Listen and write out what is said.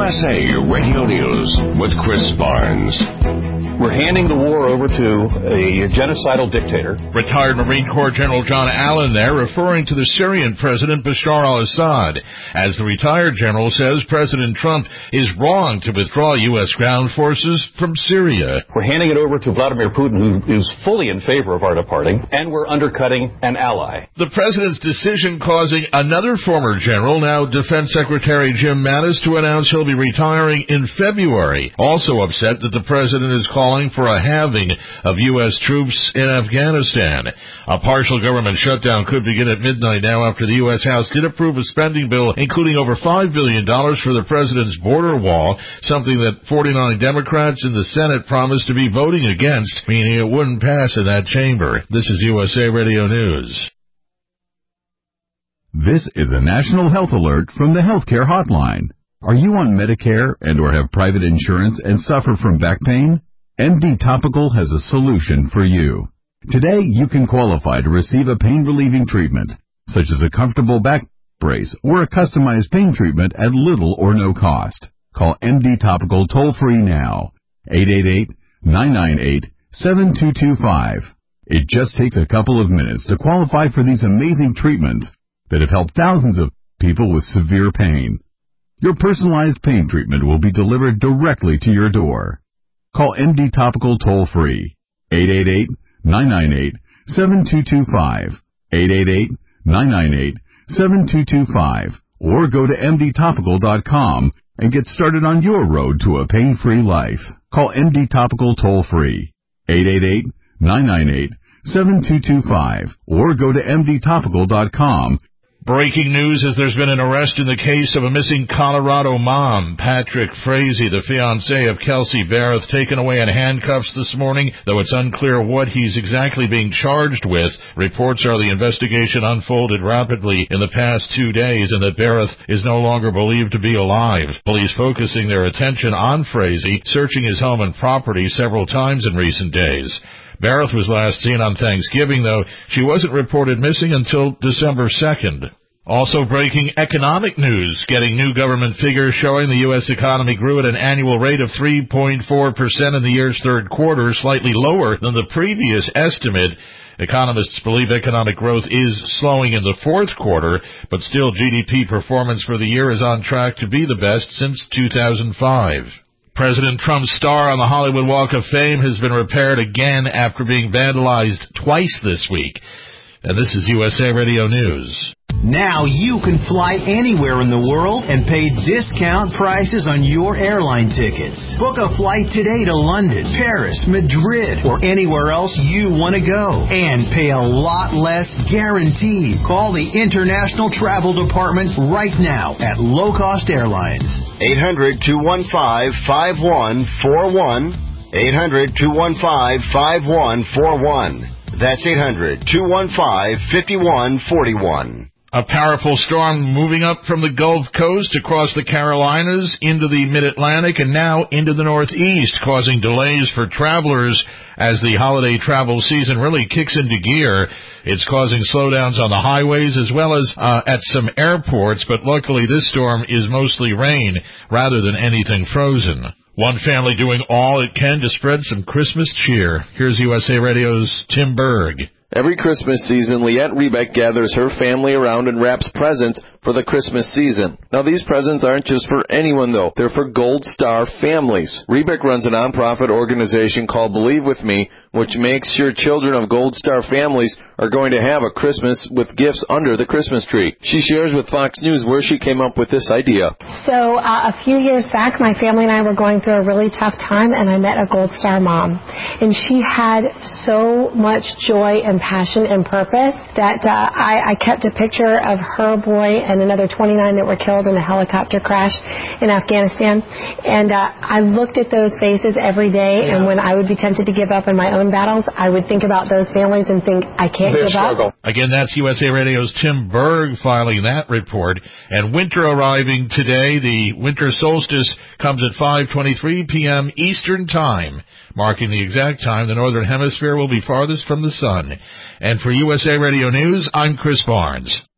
USA Radio News with Chris Barnes. We're handing the war over to a genocidal dictator. Retired Marine Corps General John Allen there, referring to the Syrian President Bashar al-Assad. As the retired general says, President Trump is wrong to withdraw U.S. ground forces from Syria. We're handing it over to Vladimir Putin, who is fully in favor of our departing, and we're undercutting an ally. The president's decision causing another former general, now Defense Secretary Jim Mattis, to announce he'll be retiring in February. Also upset that the president is calling for a halving of U.S. troops in Afghanistan. A partial government shutdown could begin at midnight now after the U.S. House did approve a spending bill including over $5 billion for the president's border wall, something that 49 Democrats in the Senate promised to be voting against, meaning it wouldn't pass in that chamber. This is USA Radio News. This is a national health alert from the Healthcare Hotline. Are you on Medicare and or have private insurance and suffer from back pain? MD Topical has a solution for you. Today, you can qualify to receive a pain-relieving treatment, such as a comfortable back brace or a customized pain treatment at little or no cost. Call MD Topical toll-free now, 888-998-7225. It just takes a couple of minutes to qualify for these amazing treatments that have helped thousands of people with severe pain. Your personalized pain treatment will be delivered directly to your door. Call MD Topical toll-free, 888-998-7225, 888-998-7225, or go to mdtopical.com and get started on your road to a pain-free life. Call MD Topical toll-free, 888-998-7225, or go to mdtopical.com. Breaking news as there's been an arrest in the case of a missing Colorado mom. Patrick Frazee, the fiancé of Kelsey Barrett, taken away in handcuffs this morning, though it's unclear what he's exactly being charged with. Reports are the investigation unfolded rapidly in the past 2 days and that Barrett is no longer believed to be alive. Police focusing their attention on Frazee, searching his home and property several times in recent days. Barrett was last seen on Thanksgiving, though she wasn't reported missing until December 2nd. Also breaking economic news, getting new government figures showing the U.S. economy grew at an annual rate of 3.4% in the year's third quarter, slightly lower than the previous estimate. Economists believe economic growth is slowing in the fourth quarter, but still GDP performance for the year is on track to be the best since 2005. President Trump's star on the Hollywood Walk of Fame has been repaired again after being vandalized twice this week. And this is USA Radio News. Now you can fly anywhere in the world and pay discount prices on your airline tickets. Book a flight today to London, Paris, Madrid, or anywhere else you want to go. And pay a lot less guaranteed. Call the International Travel Department right now at Low Cost Airlines. 800-215-5141. 800-215-5141. That's 800-215-5141. A powerful storm moving up from the Gulf Coast across the Carolinas into the Mid-Atlantic and now into the Northeast, causing delays for travelers as the holiday travel season really kicks into gear. It's causing slowdowns on the highways as well as at some airports, but luckily this storm is mostly rain rather than anything frozen. One family doing all it can to spread some Christmas cheer. Here's USA Radio's Tim Berg. Every Christmas season, Leanne Rebeck gathers her family around and wraps presents for the Christmas season. Now, these presents aren't just for anyone, though. They're for Gold Star families. Rebeck runs a nonprofit organization called Believe With Me, which makes sure children of Gold Star families are going to have a Christmas with gifts under the Christmas tree. She shares with Fox News where she came up with this idea. So a few years back, my family and I were going through a really tough time, and I met a Gold Star mom. And she had so much joy and passion and purpose that I kept a picture of her boy and another 29 that were killed in a helicopter crash in Afghanistan. And I looked at those faces every day, and when I would be tempted to give up in my own battles, I would think about those families and think, I can't give up. Again, that's USA Radio's Tim Berg filing that report. And winter arriving today. The winter solstice comes at 5:23 p.m. Eastern Time, marking the exact time the Northern Hemisphere will be farthest from the sun. And for USA Radio News, I'm Chris Barnes.